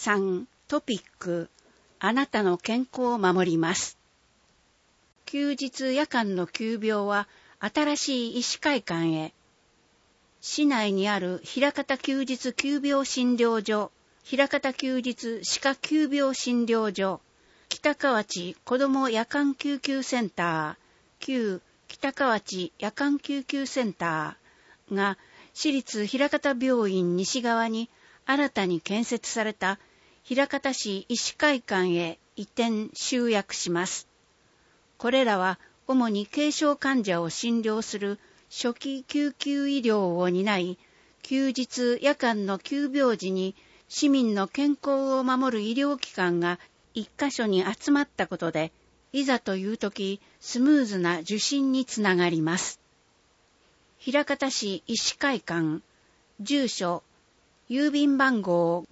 3. トピック。あなたの健康を守ります。休日夜間の急病は新しい医師会館へ。市内にある枚方休日急病診療所、枚方休日歯科急病診療所、北河内子ども夜間救急センター、旧北河内夜間救急センターが市立枚方病院西側に新たに建設された枚方市医師会館へ移転集約します。これらは主に軽症患者を診療する初期救急医療を担い、休日夜間の急病時に市民の健康を守る医療機関が一箇所に集まったことで、いざという時スムーズな受診につながります。枚方市医師会館、住所、郵便番号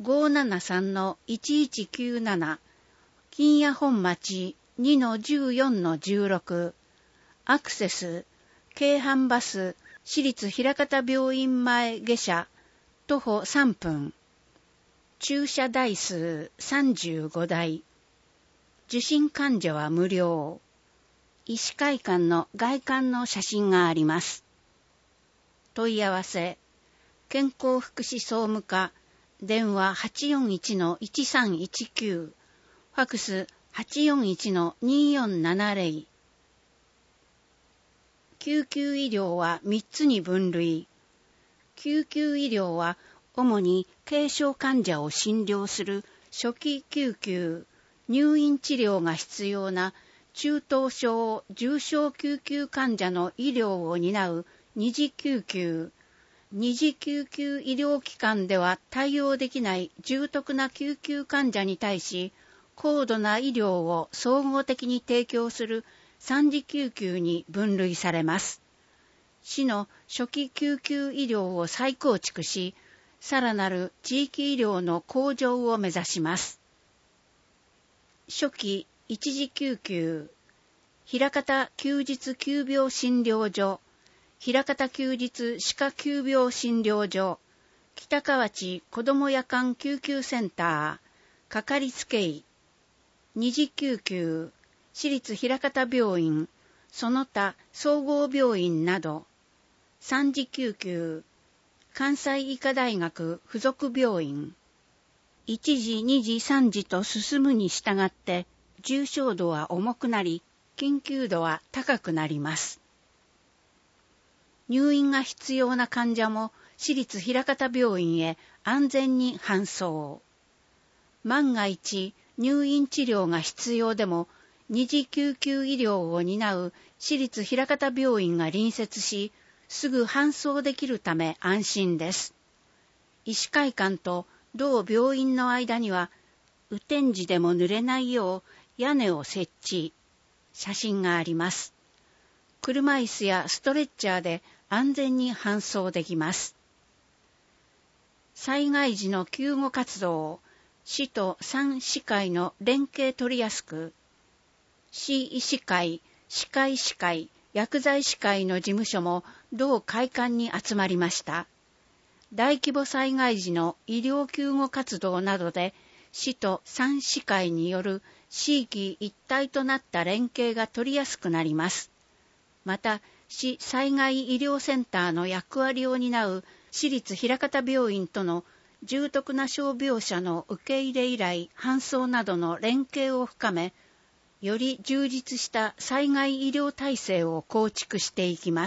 573-1197、金谷本町 2-14-16、アクセス、京阪バス、市立枚方病院前下車、徒歩3分。駐車台数35台。受診患者は無料。医師会館の外観の写真があります。問い合わせ、健康福祉総務課、電話 841-1319、ファクス 841-2470。救急医療は3つに分類。救急医療は主に軽症患者を診療する初期救急、入院治療が必要な中等症・重症救急患者の医療を担う二次救急、二次救急医療機関では対応できない重篤な救急患者に対し、高度な医療を総合的に提供する三次救急に分類されます。市の初期救急医療を再構築し、さらなる地域医療の向上を目指します。初期一次救急、枚方休日急病診療所、枚方休日歯科急病診療所、北河内子ども夜間救急センター、かかりつけ医、二次救急、市立枚方病院、その他総合病院など、三次救急、関西医科大学附属病院、1時、2時、3時と進むに従って重症度は重くなり、緊急度は高くなります。入院が必要な患者も市立枚方病院へ安全に搬送。万が一入院治療が必要でも二次救急医療を担う市立枚方病院が隣接し、すぐ搬送できるため安心です。医師会館と同病院の間には、雨天時でも濡れないよう屋根を設置。写真があります。車椅子やストレッチャーで安全に搬送できます。災害時の救護活動、市と3市会の連携取りやすく、市医師会、歯科医師会、薬剤師会の事務所も同会館に集まりました。大規模災害時の医療救護活動などで、市と3市会による地域一体となった連携が取りやすくなります。また、市災害医療センターの役割を担う市立枚方病院との重篤な傷病者の受け入れ依頼・搬送などの連携を深め、より充実した災害医療体制を構築していきます。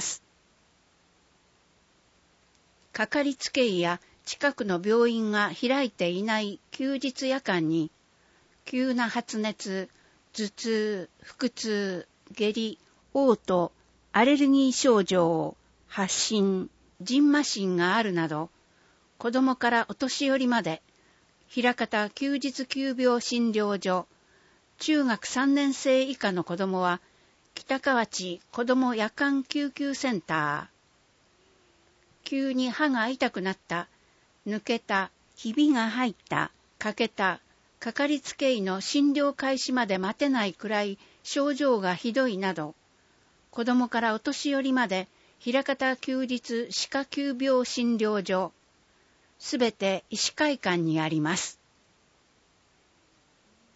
かかりつけ医や近くの病院が開いていない休日夜間に、急な発熱、頭痛、腹痛、下痢、嘔吐、アレルギー症状、発疹、蕁麻疹があるなど、子どもからお年寄りまで、枚方休日急病診療所、中学3年生以下の子どもは、北河内子ども夜間救急センター、急に歯が痛くなった、抜けた、ひびが入った、欠けた、かかりつけ医の診療開始まで待てないくらい症状がひどいなど、子どもからお年寄りまで枚方休日歯科急病診療所、すべて医師会館にあります。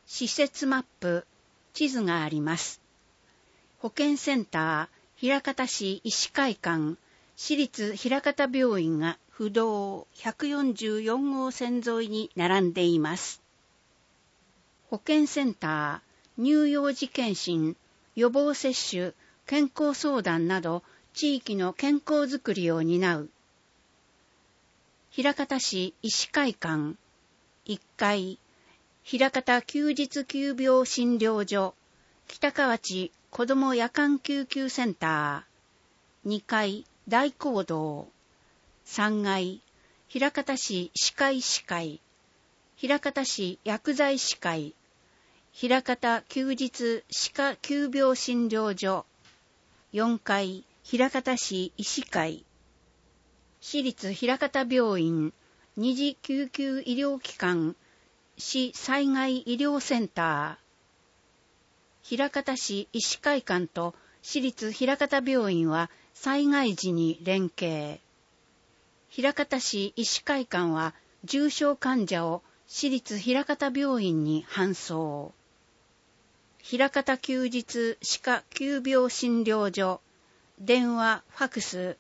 施設マップ、地図があります。保健センター、枚方市医師会館、市立枚方病院が不動144号線沿いに並んでいます。保健センター、乳幼児健診、予防接種、健康相談など地域の健康づくりを担う。枚方市医師会館、1階、枚方休日急病診療所、北河内子ども夜間救急センター、2階、大講堂、3階、枚方市歯科医師会、枚方市薬剤師会、枚方休日歯科急病診療所、4階、枚方市医師会、市立枚方病院二次救急医療機関、市災害医療センター、枚方市医師会館と市立枚方病院は災害時に連携。枚方市医師会館は重症患者を市立枚方病院に搬送。枚方休日歯科急病診療所、電話ファクス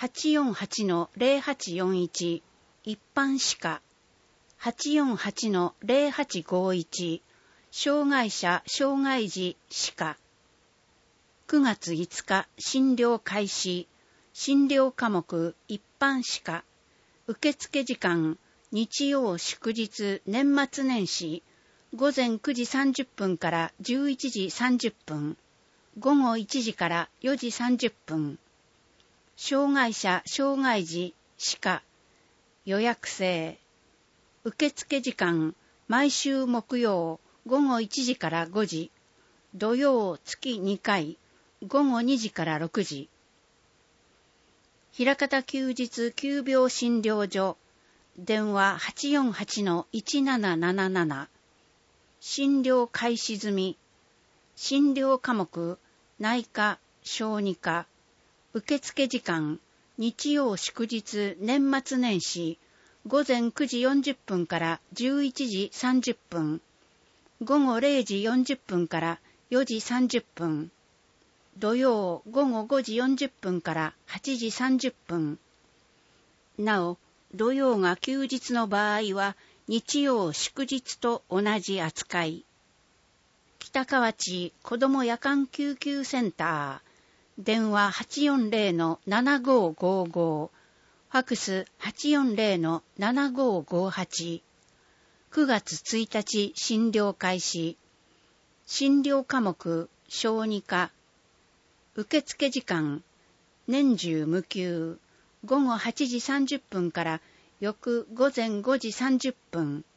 848-0841、一般歯科 848-0851、障害者障害児歯科。9月5日診療開始。診療科目一般歯科。受付時間日曜祝日年末年始午前9時30分から11時30分、午後1時から4時30分。障害者障害児歯科。予約制。受付時間毎週木曜午後1時から5時、土曜月2回午後2時から6時。枚方休日急病診療所、電話 848-1777、診療開始済み。診療科目内科小児科。受付時間日曜祝日年末年始午前9時40分から11時30分、午後0時40分から4時30分、土曜午後5時40分から8時30分。なお、土曜が休日の場合は日曜祝日と同じ扱い。北河内子ども夜間救急センター、電話 840-7555、ファクス 840-7558。9月1日診療開始。診療科目小児科。受付時間年中無休、午後8時30分から翌午前5時30分。